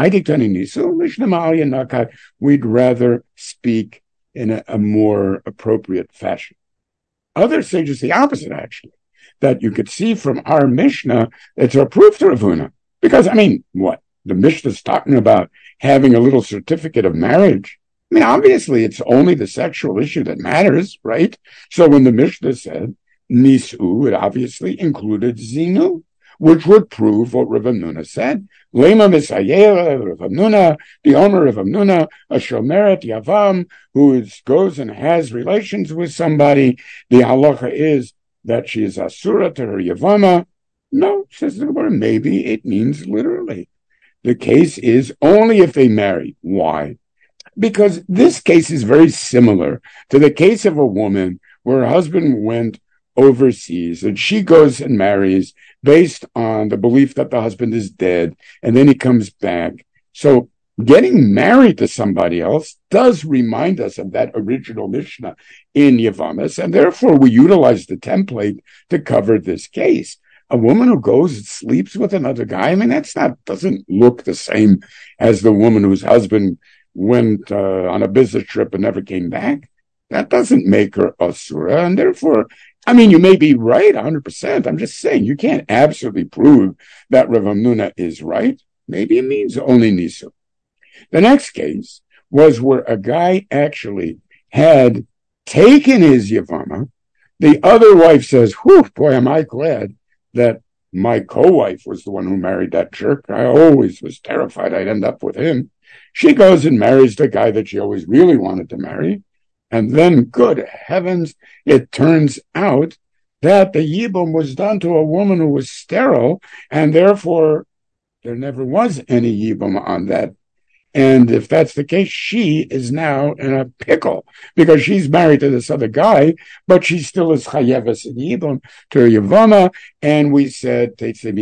We'd rather speak in a, a more appropriate fashion. Others say just the opposite, actually, that you could see from our Mishnah, it's a proof to Rav Huna. Because, I mean, what? The Mishnah is talking about having a little certificate of marriage. I mean, obviously, it's only the sexual issue that matters, right? So when the Mishnah said nisu, it obviously included zinu, which would prove what Rav Hamnuna said. Lema misayeh Rav Hamnuna, the Omer of Hamnuna, a shomeret yavam, who is, goes and has relations with somebody. The halacha is that she is asura to her yavama. No, says the Gemara, maybe it means literally. The case is only if they marry. Why? Because this case is very similar to the case of a woman where her husband went overseas and she goes and marries based on the belief that the husband is dead, and then he comes back. So getting married to somebody else does remind us of that original Mishnah in Yavamas, and therefore we utilize the template to cover this case. A woman who goes and sleeps with another guy, I mean, that's not, doesn't look the same as the woman whose husband went uh, on a business trip and never came back. That doesn't make her asura, and therefore, I mean, you may be right one hundred percent. I'm just saying, you can't absolutely prove that Rav Hamnuna is right. Maybe it means only nisu. The next case was where a guy actually had taken his yavama. The other wife says, whew, boy, am I glad that my co-wife was the one who married that jerk. I always was terrified I'd end up with him. She goes and marries the guy that she always really wanted to marry. And then, good heavens, it turns out that the yibum was done to a woman who was sterile, and therefore there never was any yibum on that. And if that's the case, she is now in a pickle because she's married to this other guy, but she still is chayeves in yibum to her yavama. And we said, isn't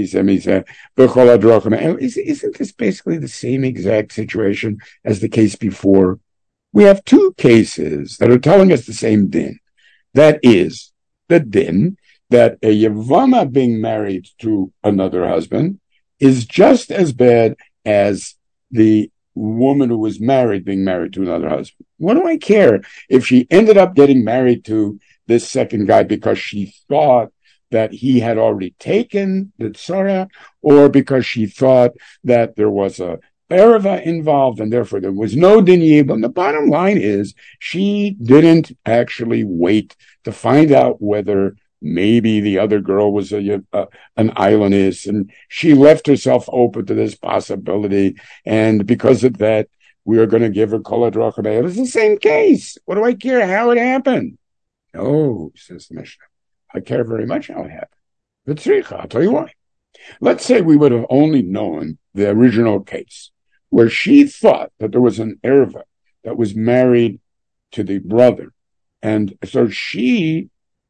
this basically the same exact situation as the case before? We have two cases that are telling us the same din. That is the din that a yavama being married to another husband is just as bad as the woman who was married being married to another husband. What do I care if she ended up getting married to this second guy because she thought that he had already taken the tzara, or because she thought that there was a erva involved and therefore there was no din yibum? The bottom line is she didn't actually wait to find out whether maybe the other girl was a, a an islandess, and she left herself open to this possibility, and because of that, we are going to give her kol hadracha be'el. It's the same case. What do I care how it happened? No, says the Mishnah. I care very much how it happened. V'tzricha, I'll tell you why. Let's say we would have only known the original case, where she thought that there was an erva that was married to the brother, and so she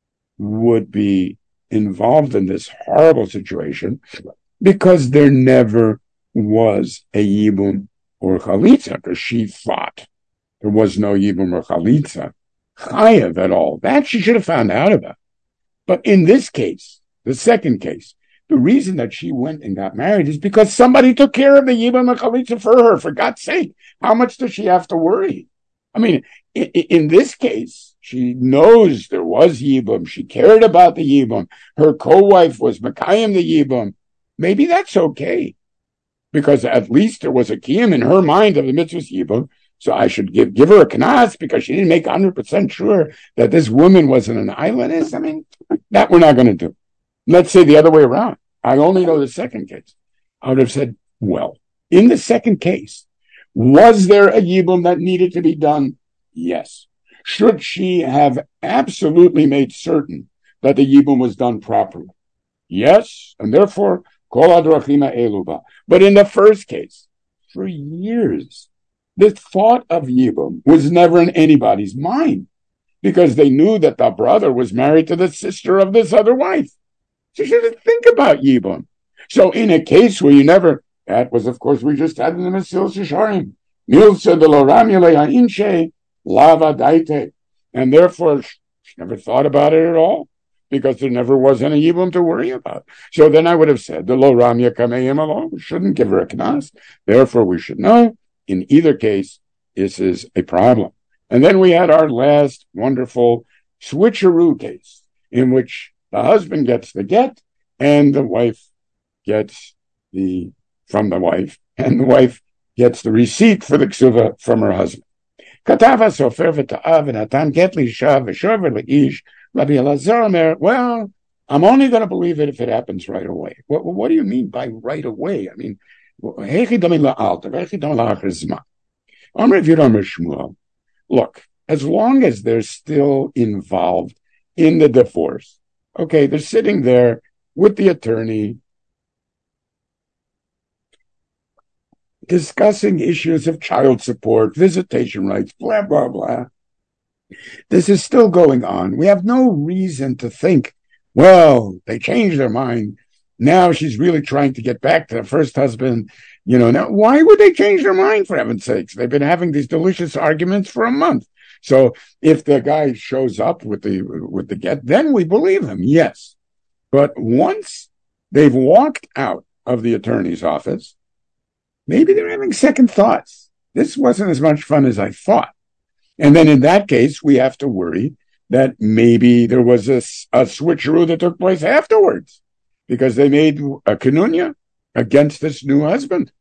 would be involved in this horrible situation because there never was a yibum or chalitza, because she thought there was no yibum or chalitza chayav at all. That she should have found out about. But in this case, the second case, the reason that she went and got married is because somebody took care of the yibum and chalitza for her. For God's sake, how much does she have to worry? I mean, in, in this case, she knows there was yibum. She cared about the yibum. Her co-wife was Mekayim the yibum. Maybe that's okay, because at least there was a kiyum in her mind of the mitzvah's yibum. So I should give give her a knas because she didn't make one hundred percent sure that this woman wasn't an islandess. I mean, that we're not going to do. Let's say the other way around. I only know the second case. I would have said, well, in the second case, was there a yibum that needed to be done? Yes. Should she have absolutely made certain that the yibum was done properly? Yes. And therefore, kol hadrachim eluba. But in the first case, for years, the thought of yibum was never in anybody's mind, because they knew that the brother was married to the sister of this other wife. So you shouldn't think about yibum. So in a case where you never, that was, of course, we just had in the Mesilas Yesharim, Milsa de lo ramule ha'inche lava daite, and therefore she never thought about it at all, because there never was any yibum to worry about. So then I would have said, the lo ramya kameim alone, we shouldn't give her a knas. Therefore, we should know, in either case, this is a problem. And then we had our last wonderful switcheroo case, in which the husband gets the get, and the wife gets the, from the wife, and the wife gets the receipt for the ksuva from her husband. Katava sofer v'ta'av v'natan get l'isha v'shover l''ish. Rabbi Elazar Omer, well, I'm only going to believe it if it happens right away. What, what do you mean by right away? I mean, hechi damin la'alta, hechi damin la'achar zman. Omer v'yomer Shmuel, look, as long as they're still involved in the divorce, okay, they're sitting there with the attorney, discussing issues of child support, visitation rights, blah, blah, blah. This is still going on. We have no reason to think, well, they changed their mind. Now she's really trying to get back to the first husband. You know, now why would they change their mind, for heaven's sakes? They've been having these delicious arguments for a month. So if the guy shows up with the with the get, then we believe him, yes. But once they've walked out of the attorney's office, maybe they're having second thoughts. This wasn't as much fun as I thought. And then in that case, we have to worry that maybe there was a, a switcheroo that took place afterwards, because they made a kenunya against this new husband.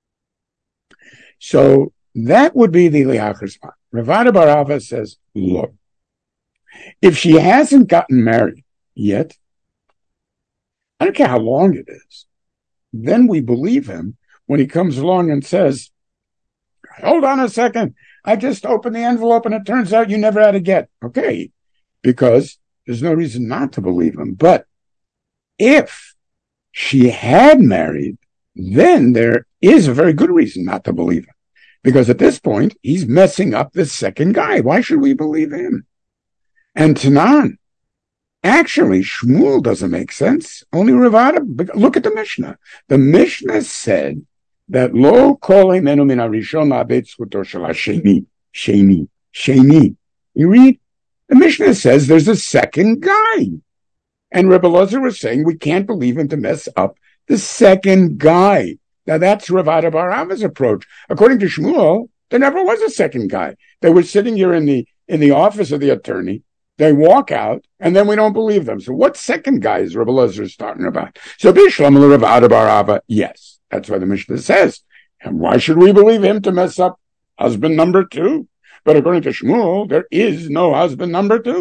So that would be the liachar zman. Rav Ada bar Ava says, look, if she hasn't gotten married yet, I don't care how long it is, then we believe him when he comes along and says, hold on a second, I just opened the envelope and it turns out you never had a get. Okay, because there's no reason not to believe him. But if she had married, then there is a very good reason not to believe him. Because at this point, he's messing up the second guy. Why should we believe him? And Tanan, actually, Shmuel doesn't make sense. Only Rav Ada. Look at the Mishnah. The Mishnah said that lo kol imenu min harishon ma'abed zchuto shel hasheni. Sheni. Sheni. You read? The Mishnah says there's a second guy. And Rebbe Elazar was saying we can't believe him to mess up the second guy. Now that's Rav Ada bar Ava's approach. According to Shmuel, there never was a second guy. They were sitting here in the in the office of the attorney. They walk out, and then we don't believe them. So what second guy is Rebbe Elazar talking about? So Bishlam Rav Ada bar Ava, yes, that's what the Mishnah says. And why should we believe him to mess up husband number two? But according to Shmuel, there is no husband number two.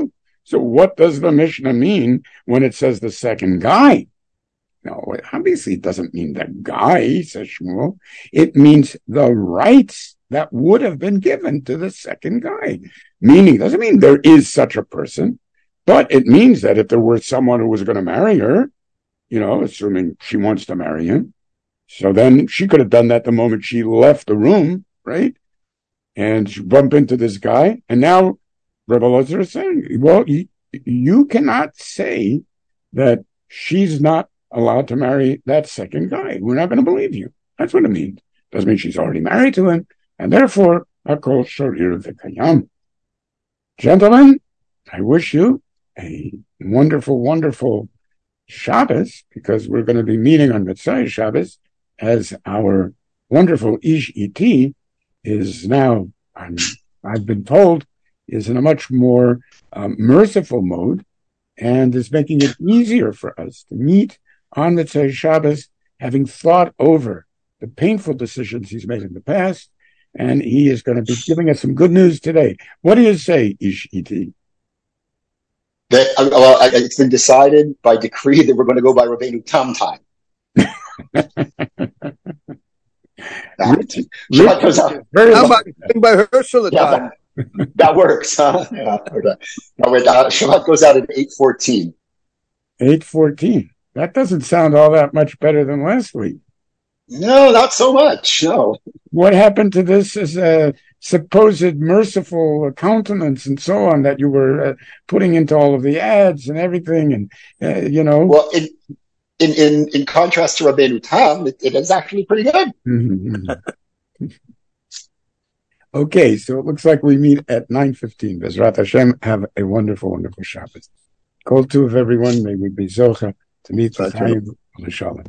So what does the Mishnah mean when it says the second guy? No, obviously it doesn't mean the guy, says Shmuel. It means the rights that would have been given to the second guy. Meaning, doesn't mean there is such a person, but it means that if there were someone who was going to marry her, you know, assuming she wants to marry him, so then she could have done that the moment she left the room, right? And she bumped into this guy, and now Rebbe Elazar is saying, well, you, you cannot say that she's not allowed to marry that second guy. We're not going to believe you. That's what it means. Doesn't mean she's already married to him, and therefore, Hakol Shorir V'Kayam. Gentlemen, I wish you a wonderful, wonderful Shabbos, because we're going to be meeting on Mitzvah Shabbos, as our wonderful Ish Iti is now, I'm, I've been told, is in a much more um, merciful mode, and is making it easier for us to meet on Mitzvah Shabbos, having thought over the painful decisions he's made in the past, and he is going to be giving us some good news today. What do you say, Ish Iti? That, uh, well, it's been decided by decree that we're going to go by Rabbeinu Tam time. That, Shabbat goes out. How about by Herschel Yeah, time? that, that works, huh? Yeah, okay. No, wait, uh, Shabbat goes out at eight fourteen. eight fourteen. That doesn't sound all that much better than last week. No, not so much. No. What happened to this as a supposed merciful countenance and so on that you were uh, putting into all of the ads and everything, and uh, you know? Well, in in in, in contrast to Rabbeinu Tam, it, it is actually pretty good. Mm-hmm. Okay, so it looks like we meet at nine fifteen. Bezrat Hashem, have a wonderful, wonderful Shabbos. Kol Tuv, everyone. May we be zocha to meet the Chaim L'Shalom.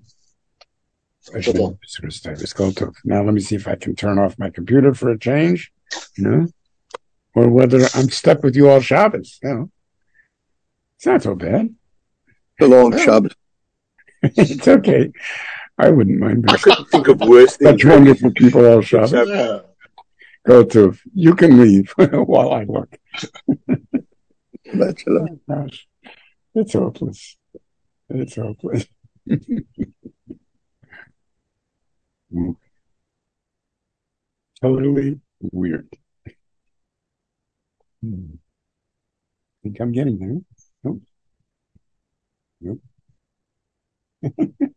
Now let me see if I can turn off my computer for a change, you know, or whether I'm stuck with you all Shabbos. You know, it's not so bad. The long Shabbos. It's okay. I wouldn't mind. I couldn't think of worse things. Such wonderful people all Shabbos. Yeah. Go to. You can leave while I look. Oh, gosh, it's hopeless. It's hopeless. Totally weird. Hmm. I think I'm getting there. Nope. Nope.